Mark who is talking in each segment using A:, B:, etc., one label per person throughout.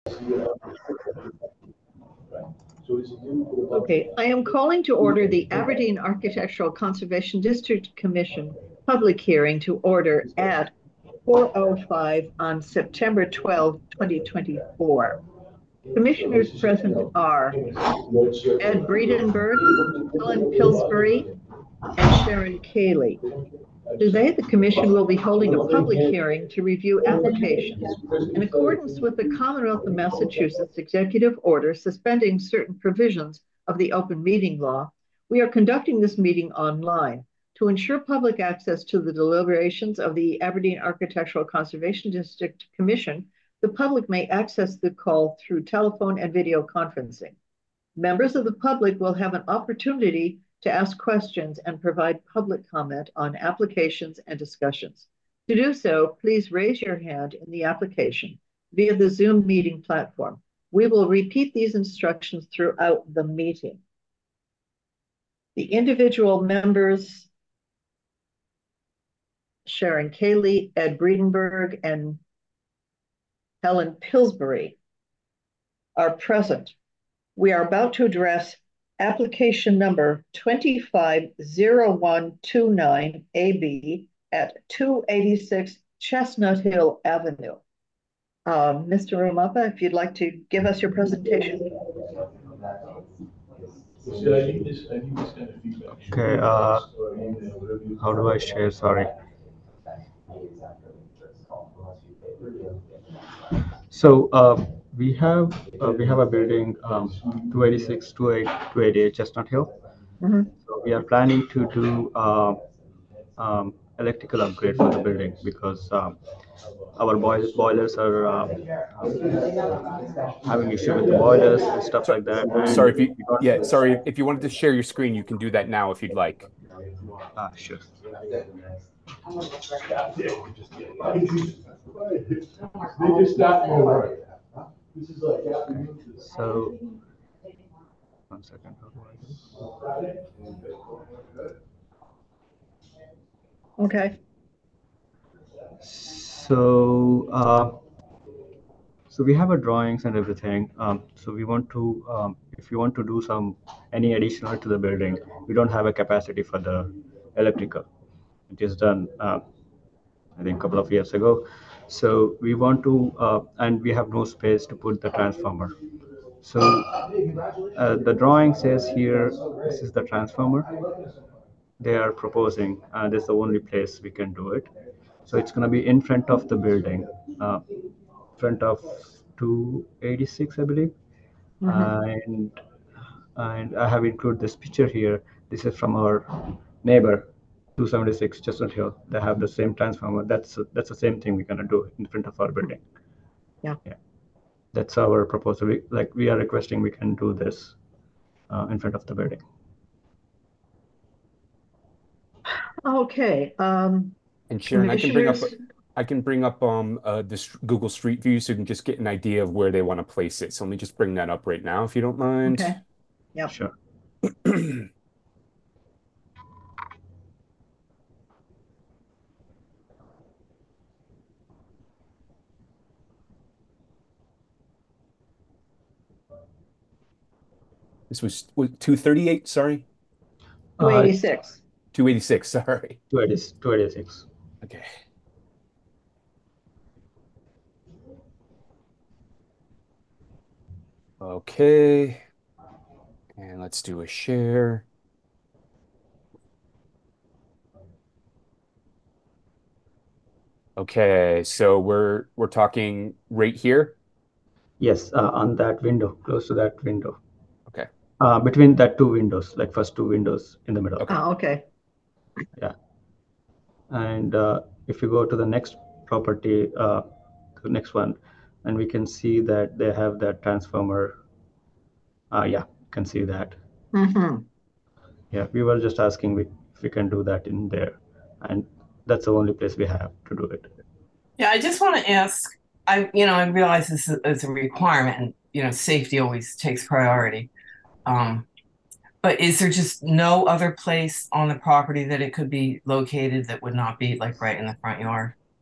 A: Okay, I am calling to order the Aberdeen Architectural Conservation District Commission public hearing to order at 4:05 on September 12, 2024. Commissioners present are Ed Breedenberg, Helen Pillsbury, and Sharon Cayley. Today, the Commission will be holding a public hearing to review applications in accordance with the Commonwealth of Massachusetts Executive Order suspending certain provisions of the open meeting law. We are conducting this meeting online. To ensure public access to the deliberations of the Aberdeen Architectural Conservation District Commission, the public may access the call through telephone and video conferencing. Members of the public will have an opportunity to ask questions and provide public comment on applications and discussions. To do so, please raise your hand in the application via the Zoom meeting platform. We will repeat these instructions throughout the meeting. The individual members, Sharon Cayley, Ed Breedenberg, and Helen Pillsbury, are present. We are about to address application number 250129AB at 286 Chestnut Hill Avenue. Mr. Ramappa, if you'd like to give us your presentation.
B: Okay, how do I share? Sorry. So we have a building 286, 288 Chestnut Hill.
A: Mm-hmm.
B: So we are planning to do electrical upgrade for the building because our boilers are having issue with the boilers and stuff like that. And
C: sorry if you wanted to share your screen, you can do that now if you'd like.
B: Sure. So, 1 second.
A: Okay.
B: So we have our drawings and everything. So we want to, if you want to do any additional to the building, we don't have a capacity for the electrical. It is done, I think, a couple of years ago. So we want to, and we have no space to put the transformer. So the drawing says here, this is the transformer they are proposing. This is the only place we can do it. So it's going to be in front of the building, front of 286, I believe. Mm-hmm. And I have included this picture here. This is from our neighbor, 276 Chestnut Hill. They have the same transformer. That's the same thing we're going to do in front of our building.
A: Yeah.
B: That's our proposal. We are requesting we can do this in front of the building.
A: Okay.
C: And Sharon, I can bring up this Google Street View so you can just get an idea of where they want to place it. So let me just bring that up right now, if you don't mind.
A: Okay. Yeah.
B: Sure.
C: This was 238, sorry?
A: 286.
C: 286, sorry.
B: 286.
C: Okay. Okay. And let's do a share. Okay, so we're talking right here?
B: Yes, on that window, close to that window.
C: Okay.
B: Between that two windows, like first two windows in the middle.
A: Okay. Okay.
B: Yeah. And if you go to the next property, the next one, and we can see that they have that transformer. Yeah, you can see that.
A: Mm-hmm.
B: Yeah, we were just asking if we can do that in there, and that's the only place we have to do it.
D: Yeah, I just want to ask. I realize this is a requirement, and safety always takes priority. But is there just no other place on the property that it could be located that would not be like right in the front yard?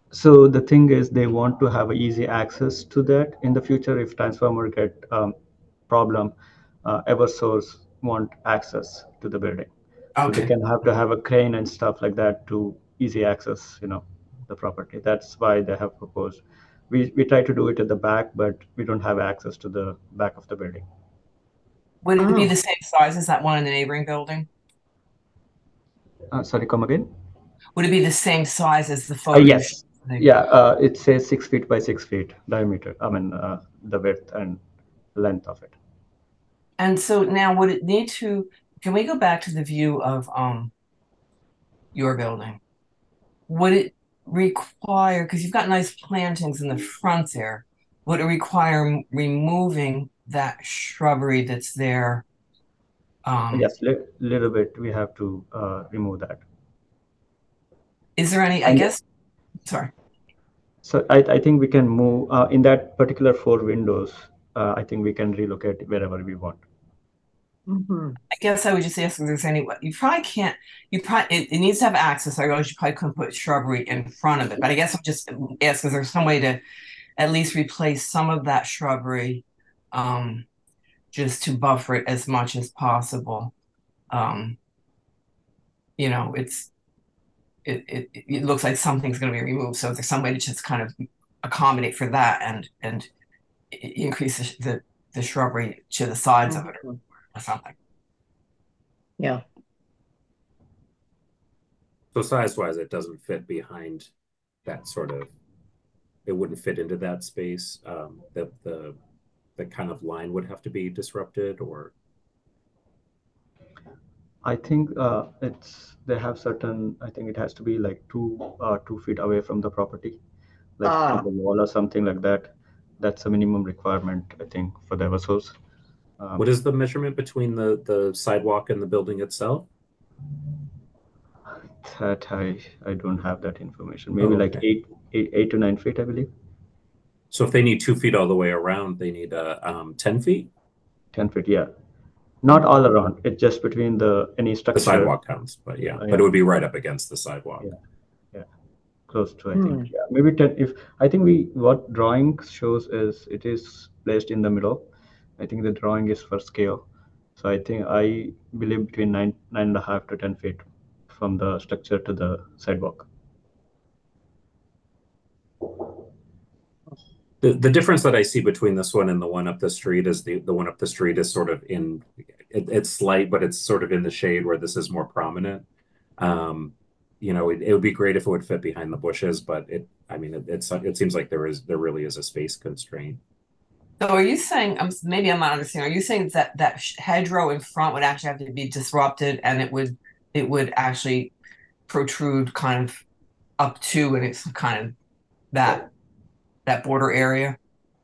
B: So the thing is, they want to have easy access to that in the future. If transformer get problem, EverSource want access to the building, so they
D: Okay.
B: can have to have a crane and stuff like that to easy access, the property. That's why they have proposed. We try to do it at the back, but we don't have access to the back of the building.
D: Would it be
A: Oh,
D: the same size as that one in the neighboring building?
B: Sorry, come again?
D: Would it be the same size as the photo you showed?
B: Yes. Yeah, it says 6 feet by 6 feet diameter. I mean, the width and length of it.
D: And so now would it need to, can we go back to the view of your building? Would it require, because you've got nice plantings in the front there, would it require removing that shrubbery that's there?
B: Yes, little bit. We have to remove that.
D: Is there any, I
B: And
D: guess, sorry.
B: so I think we can move in that particular 4 windows. I think we can relocate wherever we want.
A: mhm.
D: I guess I would just ask if there's any way. You probably can't. It needs to have access. I realize you probably couldn't put shrubbery in front of it, but I guess I'm just asking: is there some way to at least replace some of that shrubbery, just to buffer it as much as possible? Um, it looks like something's going to be removed, so there's some way to just kind of accommodate for that and increase the shrubbery to the sides of it
A: Mhm.
D: or something.
A: Yeah.
E: So size-wise, it doesn't fit behind that sort of, it wouldn't fit into that space. The kind of line would have to be disrupted, or
B: I think they have certain. I think it has to be like 2 feet away from the property, like from
A: Ah,
B: the wall or something like that. That's a minimum requirement, I think, for the EverSource.
E: what is the measurement between the sidewalk and the building itself?
B: That I don't have that information.
E: Oh,
B: Maybe like
E: okay.
B: 8 to 9 feet, I believe.
E: So if they need 2 feet all the way around, they need 10 feet?
B: 10 feet, yeah. Not all around. It's just between any
E: The
B: structure.
E: sidewalk counts, but yeah, but it would be right up against the sidewalk.
B: Yeah, close to, I
A: Hmm.
B: think. Yeah, maybe 10. If I think what drawing shows is it is placed in the middle. I think the drawing is for scale. So I believe between 9.5 to 10 feet from the structure to the sidewalk.
E: The difference that I see between this one and the one up the street is the one up the street is sort of it's slight, but it's sort of in the shade where this is more prominent. It would be great if it would fit behind the bushes, but it seems like there really is a space constraint.
D: So are you saying, maybe I'm not understanding, are you saying that hedgerow in front would actually have to be disrupted and it would actually protrude kind of up to, and it's kind of that border area?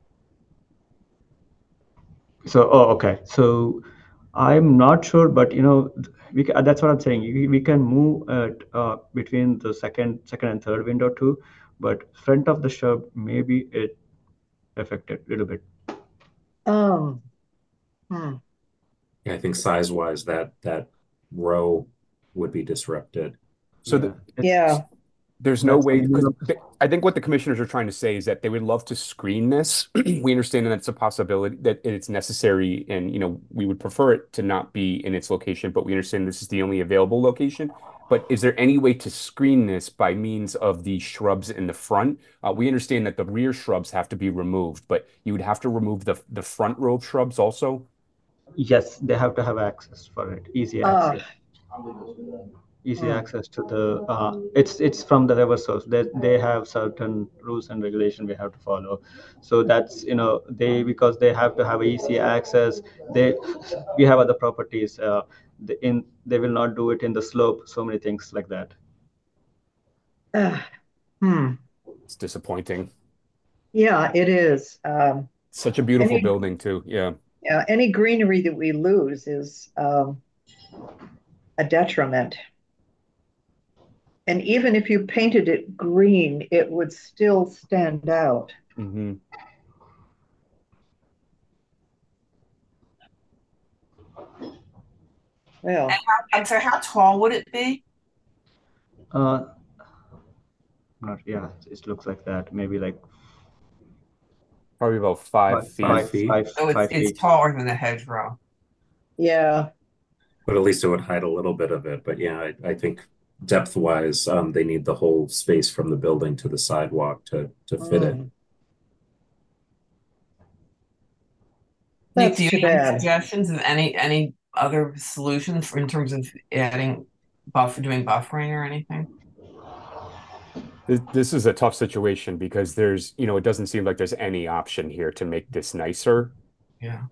B: So, okay. So I'm not sure, but that's what I'm saying. We can move between the second and third window too, but front of the shrub maybe it affected a little bit.
A: Um, hmm.
E: Yeah, I think size-wise, that row would be disrupted.
C: So
A: Yeah.
C: there's no
B: That's
C: way, because
B: something
C: I think what the commissioners are trying to say is that they would love to screen this. We understand that it's a possibility, that it's necessary, and we would prefer it to not be in its location, but we understand this is the only available location. But is there any way to screen this by means of the shrubs in the front? We understand that the rear shrubs have to be removed, but you would have to remove the front row of shrubs also?
B: Yes, they have to have access for it, easy
A: Ah,
B: access. Easy
A: hmm.
B: access to the it's from the EverSource. They have certain rules and regulation we have to follow. So that's because they have to have easy access. We have other properties they will not do it in the slope, so many things like that.
A: Hmm.
C: It's disappointing.
A: Yeah, it is.
C: Such a beautiful
A: Any
C: building too. Yeah.
A: Yeah, any greenery that we lose is a detriment. And even if you painted it green, it would still stand out.
C: Mm-hmm.
A: Well,
D: I'm sorry, how tall would it be?
B: Uh, not, yeah, it looks like that. Maybe like
C: Probably about 5 feet.
E: 5 feet.
D: So it's
B: 5 feet.
D: taller than the hedgerow.
A: Yeah,
E: But at least it would hide a little bit of it. But yeah, I think depth-wise, they need the whole space from the building to the sidewalk to fit it.
D: Nick,
A: that's
D: do you
A: too
D: have any
A: bad.
D: suggestions of any other solutions in terms of adding doing buffering or anything?
C: This is a tough situation because there's, it doesn't seem like there's any option here to make this nicer.
D: Yeah.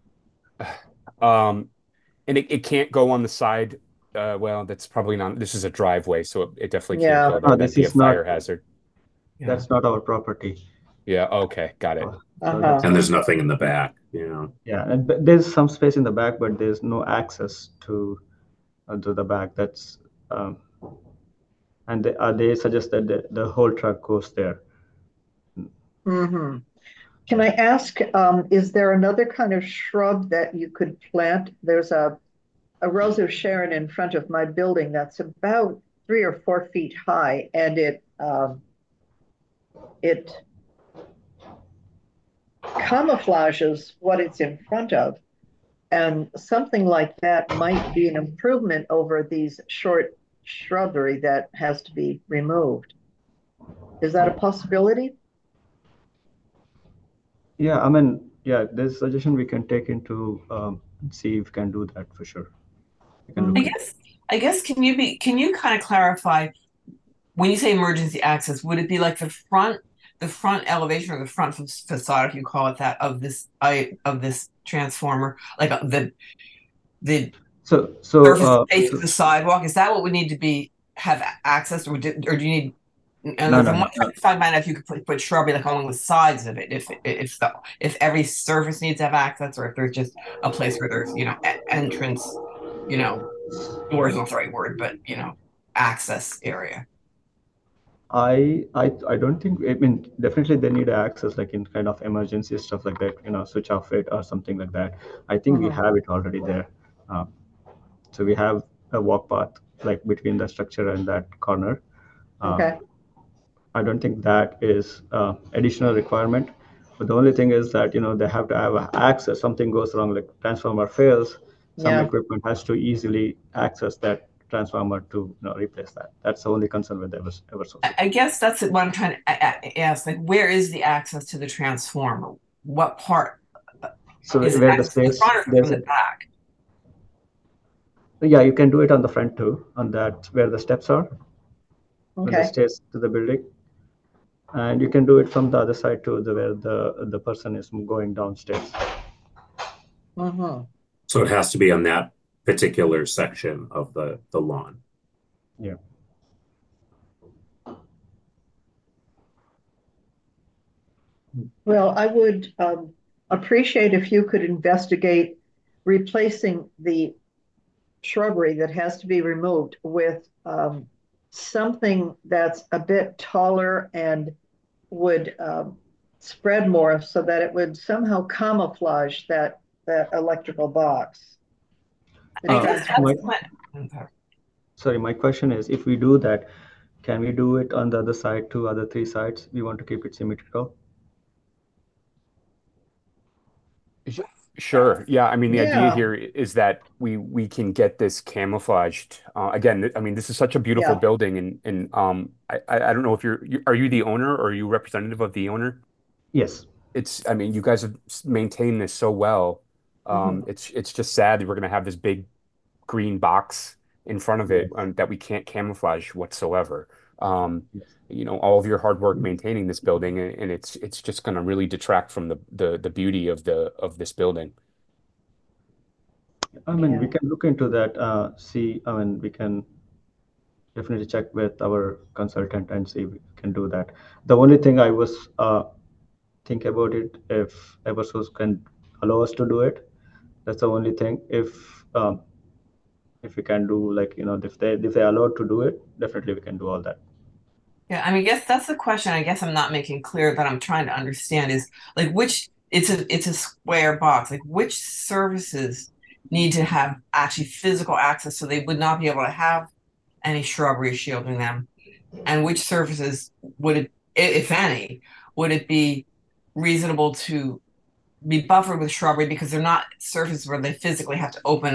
C: Um, and it can't go on the side. Well, that's probably not, this is a driveway, so it definitely can't
A: Yeah.
C: go there. That'd
B: This
C: be a
B: is not,
C: fire hazard.
D: Yeah.
B: that's not our property.
C: Yeah, okay, got it.
B: So
A: Uh-huh.
B: that's
E: And
B: not,
E: there's nothing in the back, you know.
B: yeah, and there's some space in the back, but there's no access to the back. That's and they suggest that the whole truck goes there.
A: Mm-hmm. Can I ask, is there another kind of shrub that you could plant? There's a Rose of Sharon in front of my building that's about 3 or 4 feet high, and it camouflages what it's in front of. And something like that might be an improvement over these short shrubbery that has to be removed. Is that a possibility?
B: Yeah, I mean, yeah, there's a suggestion we can take into see if we can do that for sure. We can look at
D: I guess can you kind of clarify when you say emergency access, would it be like the front elevation or the front facade, if you call it that, of this transformer, like the
B: so
D: surface face of the sidewalk? Is that what would need to have access, or do you need? And
B: No,
D: I'm
B: no, no.
D: trying to find out if you could put shrubbery like along the sides of it, if every surface needs to have access, or if there's just a place where there's entrance, doors not the right word, but access area.
B: I don't think, I mean, definitely they need access, like in kind of emergency stuff like that, switch off it or something like that. I think we have it already there. So we have a walk path like between the structure and that corner.
A: Okay.
B: I don't think that is additional requirement. But the only thing is that, they have to have access. Something goes wrong, like transformer fails, some
A: Yeah.
B: equipment has to easily access that transformer to replace that. That's the only concern with Eversource.
D: I guess that's what I'm trying to ask. Like, where is the access to the transformer? What part?
B: So
D: Is it
B: where the
D: access from the
B: space,
D: front or from
B: there's
D: the back?
B: yeah, you can do it on the front too, on that where the steps are, where the
A: Okay.
B: stairs to the building. And you can do it from the other side too, where the person is going downstairs.
A: Mm-hmm.
E: So it has to be on that particular section of the lawn.
B: Yeah.
A: Well, I would appreciate if you could investigate replacing the shrubbery that has to be removed with something that's a bit taller and would spread more so that it would somehow camouflage that electrical box.
D: I guess
B: Sorry, my question is, if we do that, can we do it on the other side too, other three sides? We want to keep it symmetrical.
C: Sure. Yeah. I mean, the idea
A: Yeah.
C: here is that we can get this camouflaged. Again, I mean, this is such a beautiful
A: Yeah.
C: building, and I don't know if are you the owner or are you representative of the owner?
B: Yes.
C: I mean, you guys have maintained this so well. It's just sad that we're gonna have this big green box in front of it that we can't camouflage whatsoever. All of your hard work maintaining this building, and it's just going to really detract from the beauty of this building.
B: I mean,
A: Yeah.
B: we can look into that, see, I mean, we can definitely check with our consultant and see if we can do that. The only thing I was think about it, if Eversource can allow us to do it, that's the only thing. If we can do, like, if they allowed to do it, definitely we can do all that.
D: Yeah, I mean, I guess that's the question. I guess I'm not making clear that I'm trying to understand is like it's a square box. Like which services need to have actually physical access so they would not be able to have any shrubbery shielding them. and which surfaces would it, if any, would it be reasonable to be buffered with shrubbery because they're not surfaces where they physically have to open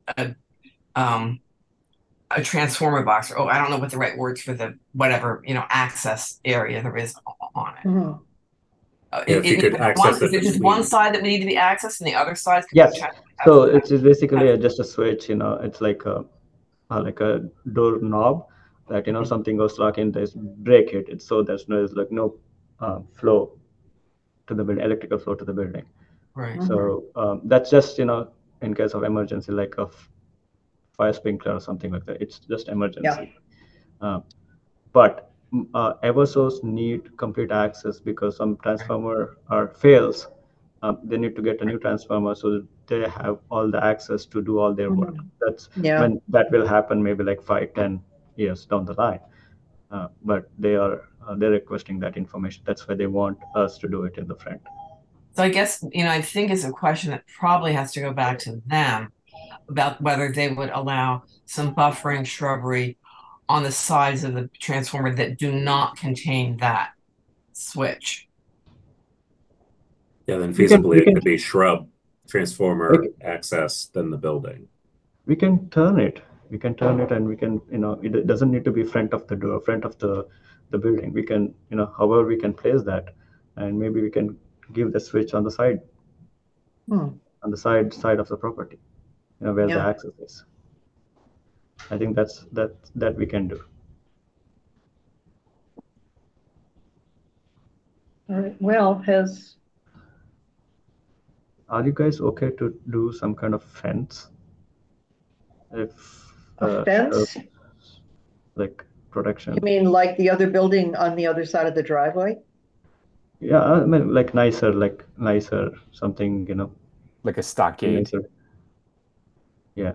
D: a transformer box, or I don't know what the right words for the whatever access area there is on it.
A: Mhm.
E: If you could access
D: is
E: it
D: it just one
E: between.
D: side that we need to be accessed, and the other sides could
B: Yes.
D: potentially
B: So it's basically just a switch. It's like a door knob that something goes stuck in this, break it. It's so there's like no flow to the building, electrical flow to the building.
D: right.
B: So that's just in case of emergency, like a fire sprinkler or something like that. It's just emergency. But Eversource need complete access because some transformer fails. They need to get a new transformer so that they have all the access to do all their work. That's
A: Yeah.
B: when that will happen, maybe like 5-10 years down the line. But they're requesting that information. That's why they want us to do it in the front.
D: So I guess, I think it's a question that probably has to go back to them about whether they would allow some buffering shrubbery on the sides of the transformer that do not contain that switch.
E: Yeah, then
B: We can-
E: feasibly
B: we
E: it
B: can-
E: could be shrub transformer access than the building.
B: We can turn it. We can turn it, and we can, it doesn't need to be front of the door, front of the building. We can, however we can place that, and maybe we can give the switch on the side, on the side of the property, where the
A: Yeah.
B: access is. I think that we can do.
A: All right. Well,
B: Are you guys okay to do some kind of fence? If
A: a fence?
B: like protection.
A: You mean like the other building on the other side of the driveway?
B: Yeah, I mean like nicer something,
C: Like a stockade.
B: nicer. Yeah.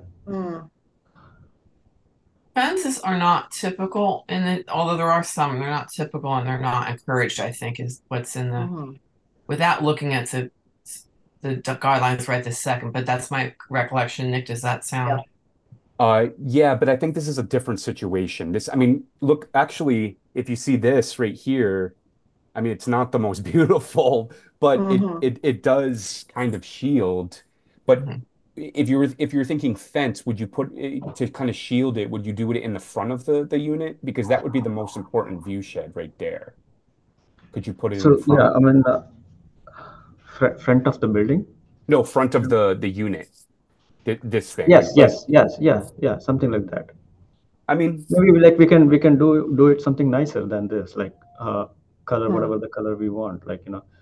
D: Fences are not typical in it, although there are some, they're not typical and they're not encouraged, I think, is what's in the, without looking at the guidelines right this second, but that's my recollection. Nick, does that sound?
C: Yeah, but I think this is a different situation. I mean, look, actually, if you see this right here, I mean, it's not the most beautiful, but it does kind of shield. But if you're thinking fence, would you put it to kind of shield it? Would you do it in the front of the unit? Because that would be the most important view shed right there. Could you put it in the front?
B: Yeah, I mean front of the building.
C: No, front of the unit. This thing.
B: Yes, yeah, something like that.
C: I mean,
B: maybe like we can do it something nicer than this, like color, whatever the color we want, like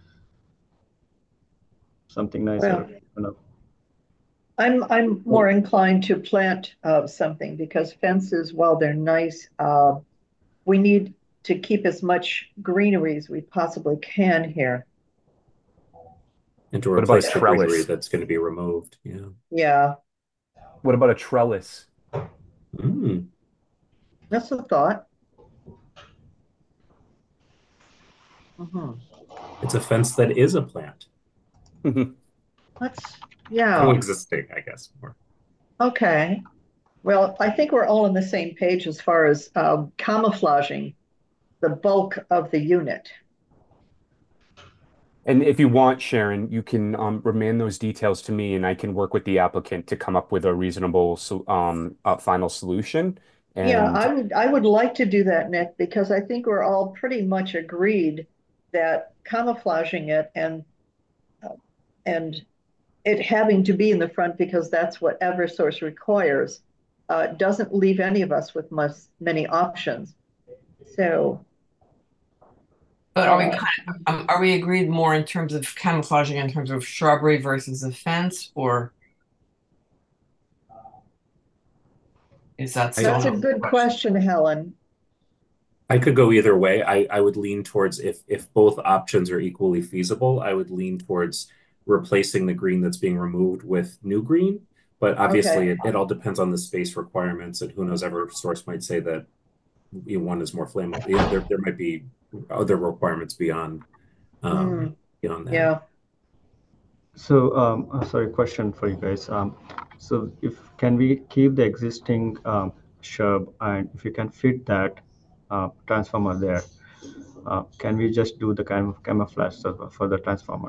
B: something nicer.
A: I'm more inclined to plant something because fences, while they're nice, we need to keep as much greenery as we possibly can here.
E: And to replace the greenery that's going to be removed. Yeah.
A: Yeah.
C: What about a trellis?
A: That's a thought.
E: It's a fence that is a plant.
A: Yeah.
E: Coexisting, I guess. More.
A: Okay. Well, I think we're all on the same page as far as camouflaging the bulk of the unit.
C: And if you want, Sharon, you can remand those details to me, and I can work with the applicant to come up with a reasonable final solution. And
A: yeah, I would like to do that, Nick, because I think we're all pretty much agreed that camouflaging it and it having to be in the front because that's what Eversource requires doesn't leave any of us with many options. So.
D: But are we agreed more in terms of camouflaging in terms of shrubbery versus a fence, or is that
A: That's a good question, Helen.
E: I could go either way. I would lean towards if both options are equally feasible, I would lean towards replacing the green that's being removed with new green. But obviously it all depends on the space requirements, and who knows, Eversource might say that one is more flammable. There might be other requirements beyond that.
A: Yeah.
B: So sorry, question for you guys. So can we keep the existing shrub, and if you can fit that transformer there. Can we just do the kind of camouflage for the transformer?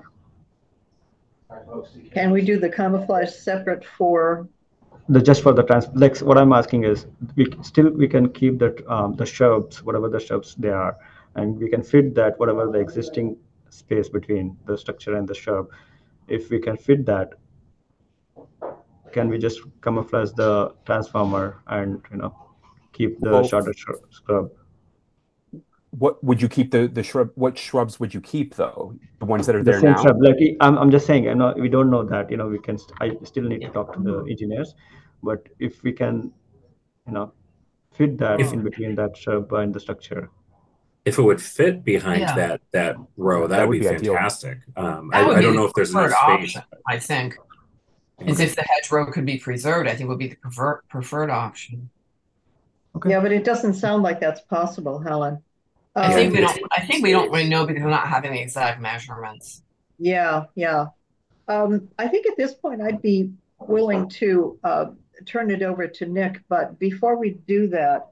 A: Can we do the camouflage separate for?
B: Just for the like what I'm asking is, we can keep that the shrubs, whatever the shrubs they are, and we can fit that whatever the existing space between the structure and the shrub. If we can fit that, can we just camouflage the transformer and keep the shorter shrub?
C: What would you keep the shrub? What shrubs would you keep though? The ones that are
B: The
C: there
B: same
C: now?
B: shrub. Like I'm just saying, we don't know that. We can. I still need to talk to the engineers, but if we can, fit that in between that shrub and the structure.
E: If it would fit behind that row, that would be
C: ideal.
E: fantastic.
D: I
E: don't know if there's enough space.
D: Option, I think. Is if the hedgerow could be preserved, I think would be the preferred option.
B: Okay.
A: Yeah, but it doesn't sound like that's possible, Helen.
D: I think we don't really know because we're not having the exact measurements.
A: Yeah. I think at this point I'd be willing to turn it over to Nick, but before we do that,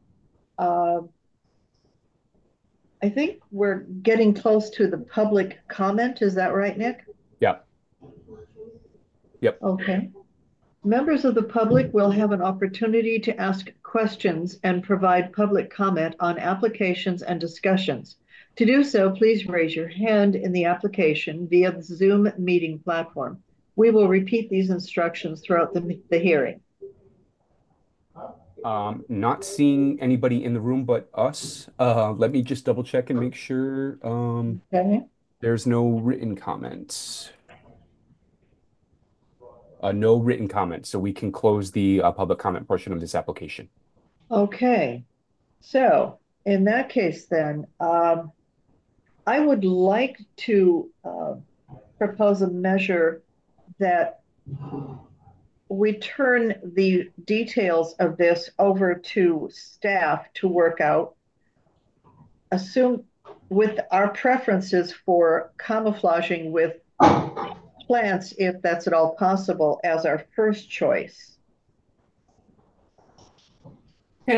A: I think we're getting close to the public comment. Is that right, Nick?
C: Yeah. Yep.
A: Okay. Members of the public will have an opportunity to ask questions and provide public comment on applications and discussions. To do so, please raise your hand in the application via the Zoom meeting platform. We will repeat these instructions throughout the hearing.
C: Not seeing anybody in the room but us. Let me just double check and make sure
A: Okay.
C: there's no written comments. No written comments, so we can close the public comment portion of this application.
A: Okay. So in that case, then, I would like to propose a measure that we turn the details of this over to staff to work out. Assume with our preferences for camouflaging with plants, if that's at all possible, as our first choice.
D: Can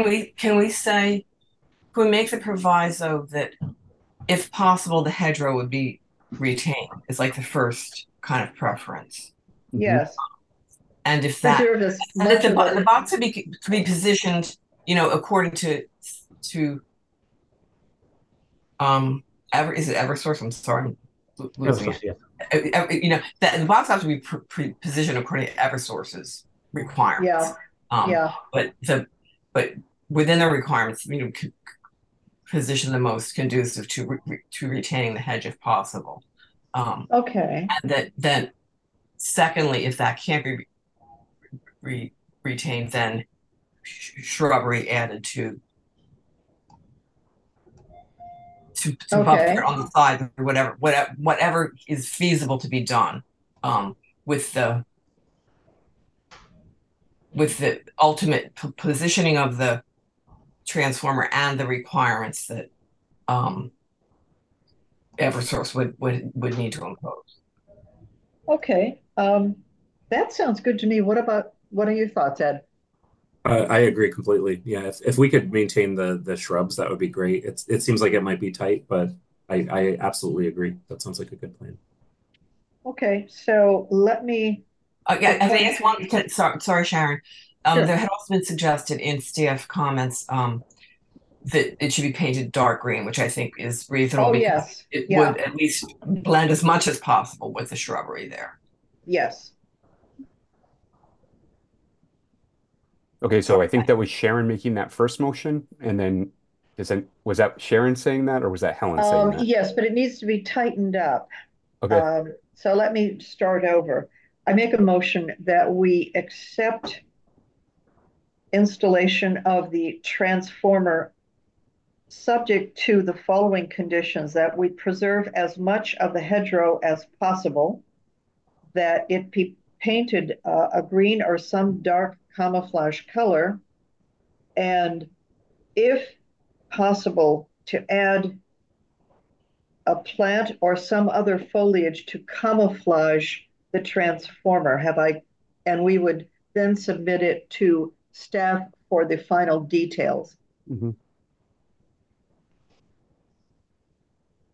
D: we make the proviso that if possible the hedgerow would be retained is like the first kind of preference?
A: Yes.
D: And if that the box could be positioned, according to is it Eversource? I'm sorry, I'm losing it.
B: Yeah.
D: That the box has to be positioned according to Eversource's requirements.
A: Yeah.
D: But within the requirements, position the most conducive to retaining the hedge if possible.
A: Okay.
D: And then, secondly, if that can't be retained, then shrubbery added to buffer on the side, or whatever is feasible to be done, with the ultimate positioning of the transformer and the requirements that Eversource would need to impose.
A: Okay. That sounds good to me. What are your thoughts, Ed?
E: I agree completely. Yeah, if we could maintain the shrubs, that would be great. It seems like it might be tight, but I absolutely agree. That sounds like a good plan.
A: Okay, so let me.
D: I guess one. Sorry, Sharon. Sure. There had also been suggested in staff comments that it should be painted dark green, which I think is reasonable.
A: Oh, yes.
D: It would at least blend as much as possible with the shrubbery there.
A: Yes.
C: Okay, so I think that was Sharon making that first motion, and then was that Sharon saying that, or was that Helen saying that?
A: Yes, but it needs to be tightened up.
C: Okay.
A: So let me start over. I make a motion that we accept installation of the transformer subject to the following conditions: that we preserve as much of the hedgerow as possible, that it be painted a green or some dark camouflage color, and if possible, to add a plant or some other foliage to camouflage the transformer. And we would then submit it to staff for the final details.
C: Mm-hmm.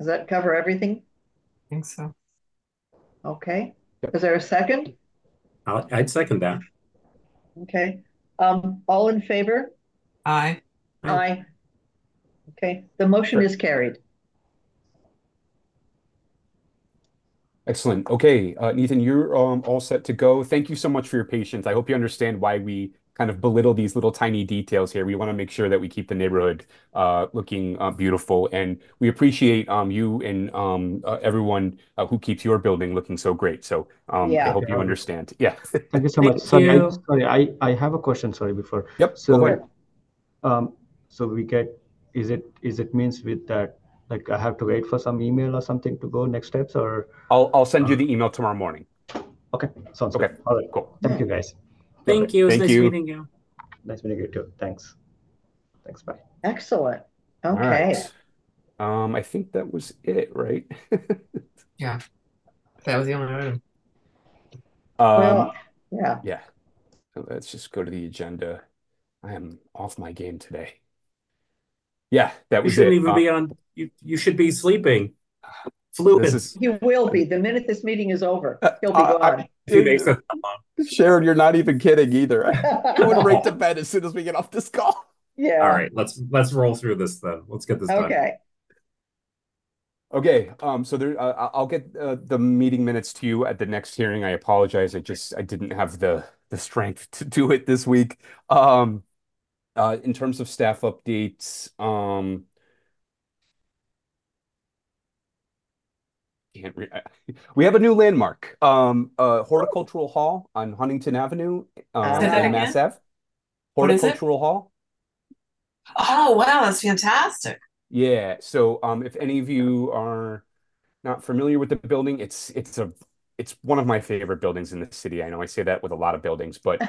A: Does that cover everything?
D: I think so.
A: Okay.
C: Yep.
A: Is there a second?
E: I'd second that.
A: Okay. All in favor?
D: Aye.
A: Aye. Okay, the motion is carried.
C: Excellent. Okay, Nathan, you're all set to go. Thank you so much for your patience. I hope you understand why we kind of belittle these little tiny details here. We want to make sure that we keep the neighborhood looking beautiful, and we appreciate you and everyone who keeps your building looking so great. So I
A: Yeah.
C: hope you understand. Yeah.
B: Thank you so
E: Thank
B: much. Sorry,
E: you.
B: I have a question. Sorry, before.
C: Yep.
B: So,
C: Go ahead.
B: so we get, is it means with that, like I have to wait for some email or something to go next steps, or?
C: I'll send you the email tomorrow morning.
B: Okay, sounds
C: Okay.
B: good. All right,
C: Cool.
B: Thank you, guys.
E: Thank you. It was
C: Thank
E: nice
C: you.
E: meeting you.
B: Nice meeting you too. Thanks. Thanks. Bye.
A: Excellent.
C: All
A: Okay.
C: right. I think that was it, right?
D: Yeah. That was the only item.
A: Well, yeah.
C: Yeah. So let's just go to the agenda. I am off my game today. Yeah, that
E: You
C: was
E: shouldn't
C: it.
E: even be on. You should be sleeping.
C: This
E: Fluids.
C: is
A: He will be. The minute this meeting is over, he'll be
C: I-
A: gone.
E: If he makes it that long.
C: Sharon, you're not even kidding either. I'm going right to bed as soon as we get off this call.
A: Yeah.
E: All right, let's roll through this then. Let's get this done.
A: Okay.
C: Okay, so there, I'll get the meeting minutes to you at the next hearing. I apologize. I didn't have the strength to do it this week. In terms of staff updates, we have a new landmark, Horticultural Hall on Huntington Avenue,
D: Say that
C: in Mass
D: again?
C: Ave.
D: What is it?
C: Horticultural Hall.
D: Oh, wow, that's fantastic.
C: Yeah. So, if any of you are not familiar with the building, it's one of my favorite buildings in the city. I know I say that with a lot of buildings, but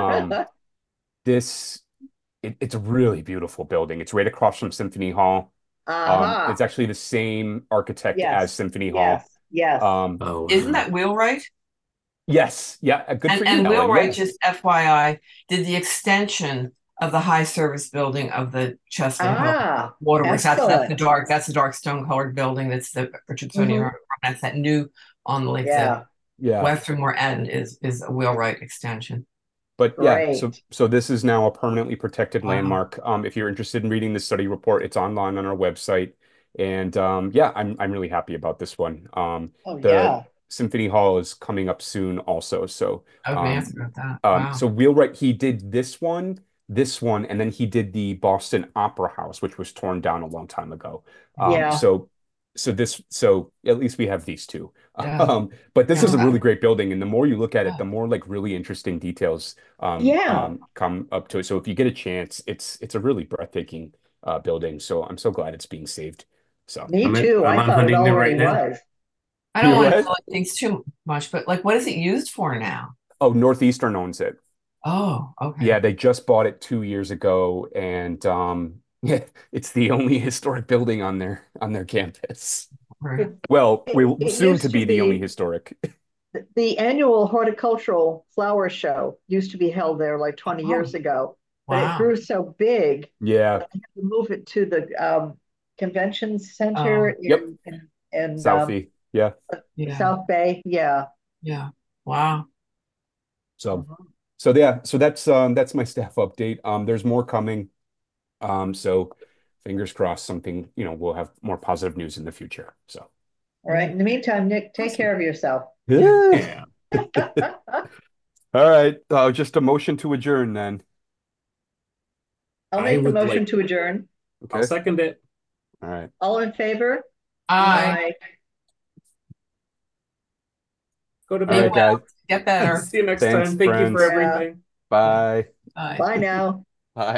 C: this it's a really beautiful building. It's right across from Symphony Hall.
A: Uh-huh.
C: It's actually the same architect
A: Yes.
C: as Symphony Hall.
A: Yes.
E: Oh,
D: Isn't
E: wow.
D: that Wheelwright?
C: Yes. Yeah. Good for you,
D: And
C: Helen.
D: Wheelwright,
C: Yes.
D: just FYI, did the extension of the high service building of the Chestnut Hill Waterworks. That's the dark stone colored building. That's the Richardsonian.
A: Mhm.
D: That's that new on like
A: Yeah.
D: the westernmost end is a Wheelwright extension.
C: But yeah,
A: Great.
C: so this is now a permanently protected
D: Wow.
C: landmark. If you're interested in reading the study report, it's online on our website. And yeah, I'm really happy about this one.
A: Oh,
C: The
A: yeah.
C: Symphony Hall is coming up soon also. So
D: I was asked about that. Wow.
C: so Wheelwright, he did this one, and then he did the Boston Opera House, which was torn down a long time ago.
A: Yeah.
C: So at least we have these two.
D: Yeah.
C: But this is a
D: Yeah.
C: really great building, and the more you look at it,
D: Yeah.
C: the more like really interesting details
A: Yeah.
C: come up to it. So if you get a chance, it's a really breathtaking building. So I'm so glad it's being saved. So
A: Me
E: I'm
A: too.
E: on
A: I thought it
E: Huntington
A: already
E: right now.
A: was.
D: I don't
C: You
D: want to
C: what?
D: tell things too much, but like, what is it used for now?
C: Oh, Northeastern owns it.
D: Oh, okay.
C: Yeah, they just bought it 2 years ago, and yeah, it's the only historic building on their campus.
D: Right.
C: Well,
A: It-
C: we'll
A: it
C: soon
A: used
C: to
A: to
C: be the only
A: be-
C: historic.
A: The annual horticultural flower show used to be held there like 20 years ago, but it
D: Wow.
A: grew so big,
C: Yeah,
A: they had to move it to the convention center
C: Yep.
A: in
C: Southie. Yeah.
D: Yeah.
A: South Bay. Yeah.
D: Yeah. Wow.
C: So yeah, so that's my staff update. There's more coming. So fingers crossed something, we'll have more positive news in the future. So
A: All right. In the meantime, Nick, take
D: Awesome.
A: care of yourself.
E: Yeah.
C: All right. Just a motion to adjourn then.
A: I'll
E: I
A: make the
E: would
A: motion
E: like-
A: to adjourn.
C: Okay.
E: I'll second it.
C: All right.
A: All in favor?
D: Aye.
E: Go to
C: All right,
E: bed.
C: guys.
D: Get better.
E: See you next
C: Thanks,
E: time. Thank you for
C: friends.
E: everything.
C: Bye.
D: Bye.
A: Bye now.